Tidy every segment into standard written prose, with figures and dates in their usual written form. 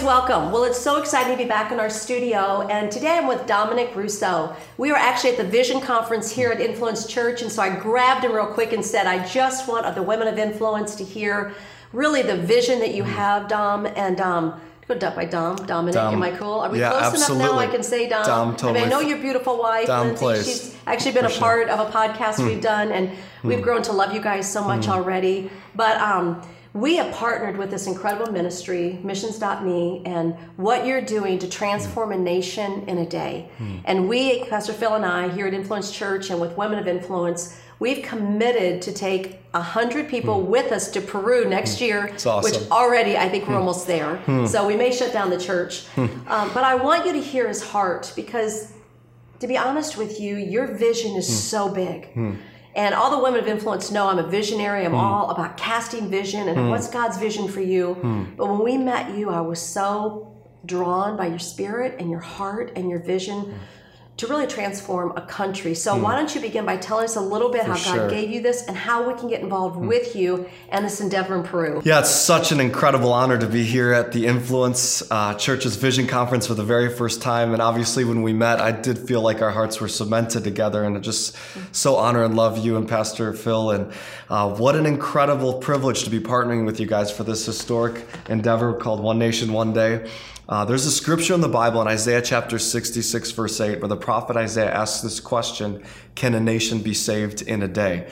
welcome. Well, it's so exciting to be back in our studio, and today I'm with Dominic Rousseau. We were actually at the Vision Conference here at Influence Church, and so I grabbed him real quick and said, I just want the women of influence to hear really the vision that you have, Dom, and go by Dominic, am I cool? Are we close absolutely. enough now I can say Dom? Dom, totally. I mean, I know your beautiful wife, Dom Lindsay. plays. She's actually been a part of a podcast we've done, and we've grown to love you guys so much already. But we have partnered with this incredible ministry, Missions.me, and what you're doing to transform a nation in a day. And we, Pastor Phil and I, here at Influence Church and with Women of Influence, we've committed to take 100 people with us to Peru next year, awesome. which already I think we're almost there. So we may shut down the church. But I want you to hear his heart, because to be honest with you, your vision is so big. And all the women of influence know I'm a visionary. I'm all about casting vision and what's God's vision for you. But when we met you, I was so drawn by your spirit and your heart and your vision to really transform a country. So why don't you begin by telling us a little bit how God gave you this and how we can get involved with you and this endeavor in Peru. Yeah, it's such an incredible honor to be here at the Influence Church's Vision Conference for the very first time. And obviously when we met, I did feel like our hearts were cemented together, and I just so honor and love you and Pastor Phil. And what an incredible privilege to be partnering with you guys for this historic endeavor called One Nation, One Day. There's a scripture in the Bible in Isaiah chapter 66, verse 8, where the prophet Isaiah asks this question: can a nation be saved in a day?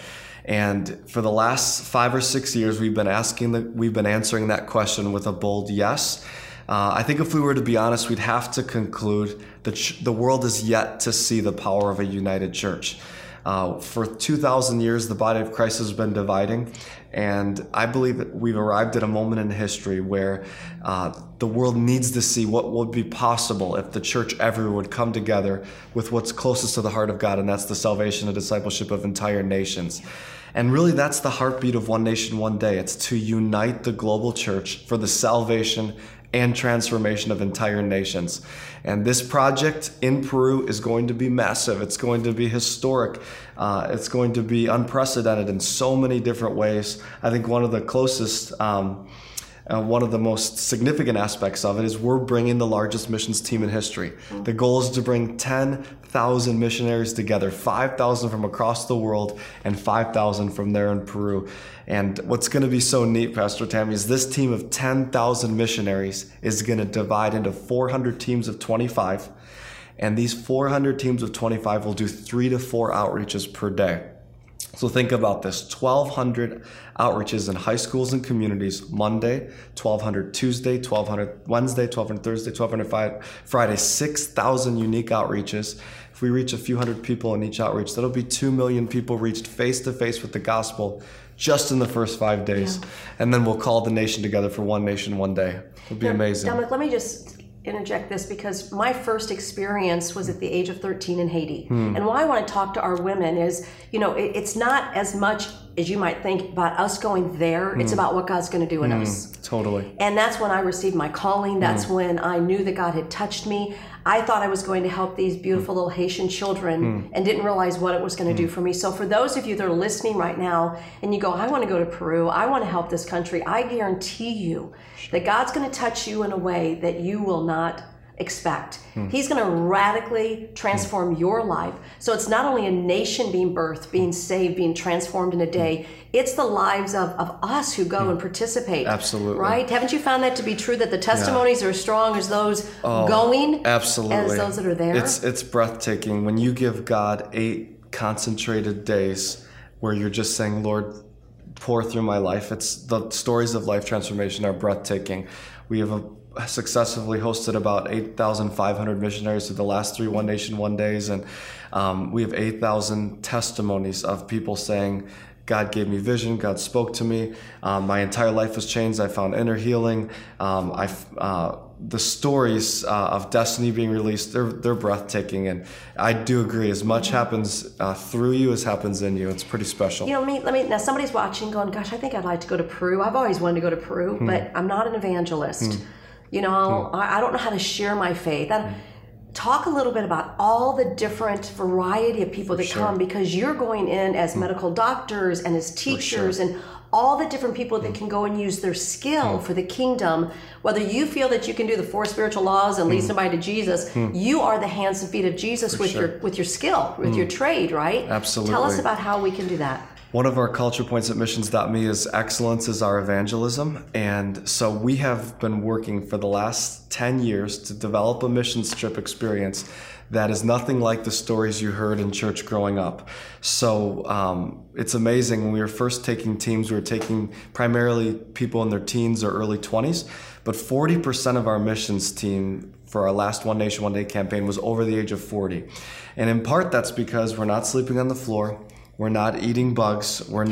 And for the last 5 or 6 years, we've been answering that question with a bold yes. I think if we were to be honest, we'd have to conclude that the world is yet to see the power of a united church. For 2,000 years, the body of Christ has been dividing, and I believe that we've arrived at a moment in history where the world needs to see what would be possible if the church everywhere would come together with what's closest to the heart of God, and that's the salvation and discipleship of entire nations. And really, that's the heartbeat of One Nation, One Day. It's to unite the global church for the salvation and transformation of entire nations. And this project in Peru is going to be massive. It's going to be historic. It's going to be unprecedented in so many different ways. I think one of the closest, one of the most significant aspects of it is we're bringing the largest missions team in history. The goal is to bring 10,000 missionaries together, 5,000 from across the world and 5,000 from there in Peru. And what's going to be so neat, Pastor Tammy, is this team of 10,000 missionaries is going to divide into 400 teams of 25. And these 400 teams of 25 will do 3 to 4 outreaches per day. So think about this: 1,200 outreaches in high schools and communities Monday, 1,200 Tuesday, 1,200 Wednesday, 1,200 Thursday, 1,200 Friday, 6,000 unique outreaches. If we reach a few hundred people in each outreach, that'll be 2 million people reached face to face with the gospel just in the first 5 days. And then we'll call the nation together for One Nation, One Day. It'll be amazing. Dominic, let me just interject this, because my first experience was at the age of 13 in Haiti. And why I want to talk to our women is, it's not as much as you might think about us going there. It's about what God's going to do in us. Totally. And that's when I received my calling. That's when I knew that God had touched me. I thought I was going to help these beautiful little Haitian children and didn't realize what it was going to do for me. So for those of you that are listening right now and you go, I want to go to Peru, I want to help this country, I guarantee you that God's going to touch you in a way that you will not expect. He's going to radically transform your life. So it's not only a nation being birthed, being saved, being transformed in a day, it's the lives of us who go and participate. Absolutely. Right? Haven't you found that to be true, that the testimonies are as strong as those going absolutely. as those that are there? It's breathtaking when you give God 8 concentrated days where you're just saying, Lord, pour through my life. It's the stories of life transformation are breathtaking. We have successfully hosted about 8,500 missionaries through the last 3 One Nation, One Days. And we have 8,000 testimonies of people saying, God gave me vision, God spoke to me, my entire life was changed, I found inner healing. The stories of destiny being released, they're breathtaking. And I do agree, as much happens through you as happens in you. It's pretty special. Let me now somebody's watching going, gosh, I think I'd like to go to Peru. I've always wanted to go to Peru, but I'm not an evangelist. I don't know how to share my faith. Talk a little bit about all the different variety of people that come, because you're going in as medical doctors and as teachers and all the different people that can go and use their skill for the kingdom. Whether you feel that you can do the 4 spiritual laws and lead somebody to Jesus, you are the hands and feet of Jesus with your skill, with your trade, right? Absolutely. Tell us about how we can do that. One of our culture points at missions.me is excellence is our evangelism. And so we have been working for the last 10 years to develop a missions trip experience that is nothing like the stories you heard in church growing up. So it's amazing. When we were first taking teams, we were taking primarily people in their teens or early 20s, but 40% of our missions team for our last One Nation, One Day campaign was over the age of 40. And in part, that's because we're not sleeping on the floor. We're not eating bugs. We're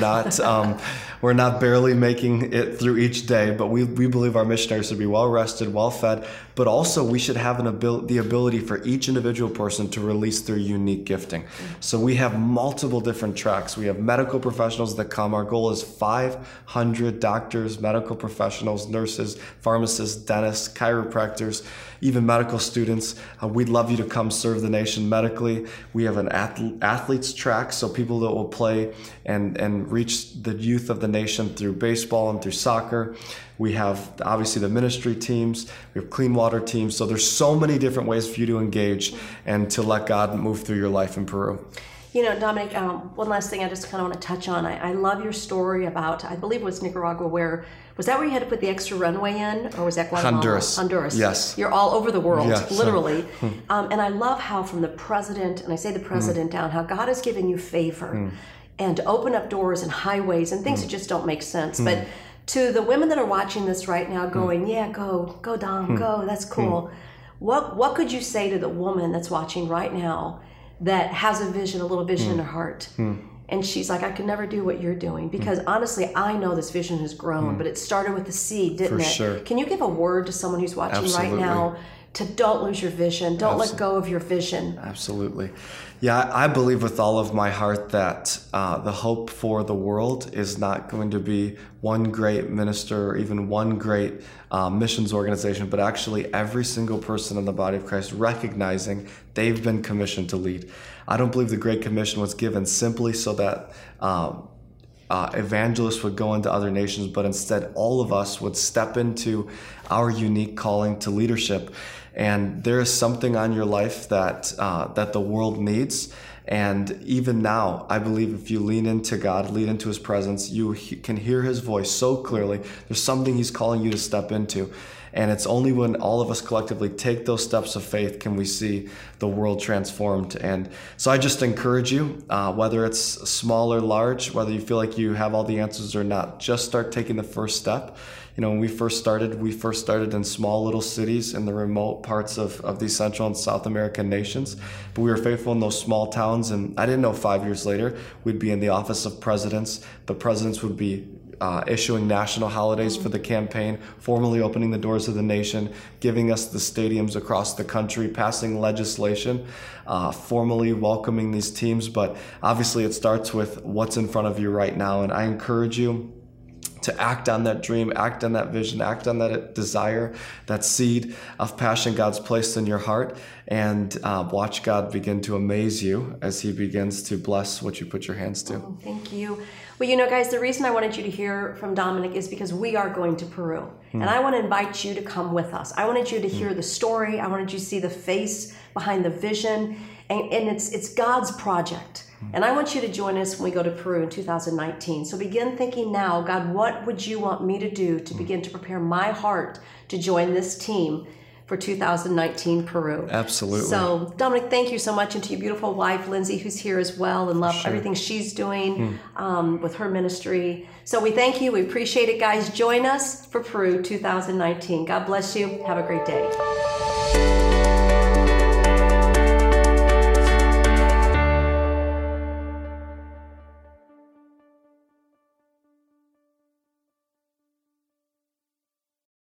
not barely making it through each day. But we believe our missionaries should be well rested, well fed. But also we should have the ability for each individual person to release their unique gifting. So we have multiple different tracks. We have medical professionals that come. Our goal is 500 doctors, medical professionals, nurses, pharmacists, dentists, chiropractors, even medical students. We'd love you to come serve the nation medically. We have an athletes track, so people that will play and reach the youth of the nation through baseball and through soccer. We have obviously the ministry teams. We have clean water teams. So there's so many different ways for you to engage and to let God move through your life in Peru. You know, Dominic, one last thing I just kind of want to touch on. I love your story about, I believe it was Nicaragua, was that where you had to put the extra runway in, or was that Guatemala? Honduras. Yes. You're all over the world, yes. literally. And I love how from the president, and I say the president down, how God has given you favor and to open up doors and highways and things that just don't make sense. But to the women that are watching this right now going, yeah, go Dom, go, that's cool. What could you say to the woman that's watching right now that has a vision, a little vision in her heart? And she's like, I could never do what you're doing. Because honestly, I know this vision has grown, but it started with the seed, didn't it? Sure. Can you give a word to someone who's watching right now to don't lose your vision, don't let go of your vision? Absolutely. Yeah, I believe with all of my heart that the hope for the world is not going to be one great minister or even one great missions organization, but actually every single person in the body of Christ recognizing they've been commissioned to lead. I don't believe the Great Commission was given simply so that evangelists would go into other nations, but instead all of us would step into our unique calling to leadership. And there is something on your life that the world needs. And even now, I believe if you lean into God, lean into His presence, you can hear His voice so clearly. There's something He's calling you to step into. And it's only when all of us collectively take those steps of faith can we see the world transformed. And so I just encourage you, whether it's small or large, whether you feel like you have all the answers or not, just start taking the first step. You know, when we first started in small little cities in the remote parts of these Central and South American nations. But we were faithful in those small towns. And I didn't know 5 years later we'd be in the office of presidents. The presidents would be issuing national holidays for the campaign, formally opening the doors of the nation, giving us the stadiums across the country, passing legislation, formally welcoming these teams. But obviously it starts with what's in front of you right now. And I encourage you to act on that dream, act on that vision, act on that desire, that seed of passion God's placed in your heart, and watch God begin to amaze you as He begins to bless what you put your hands to. Oh, thank you. Well, you know, guys, the reason I wanted you to hear from Dominic is because we are going to Peru. And I want to invite you to come with us. I wanted you to hear the story. I wanted you to see the face behind the vision. And it's God's project. And I want you to join us when we go to Peru in 2019. So begin thinking now, God, what would you want me to do to begin to prepare my heart to join this team for 2019 Peru? Absolutely. So Dominic, thank you so much. And to your beautiful wife, Lindsay, who's here as well, and love everything she's doing with her ministry. So we thank you. We appreciate it, guys. Join us for Peru 2019. God bless you. Have a great day.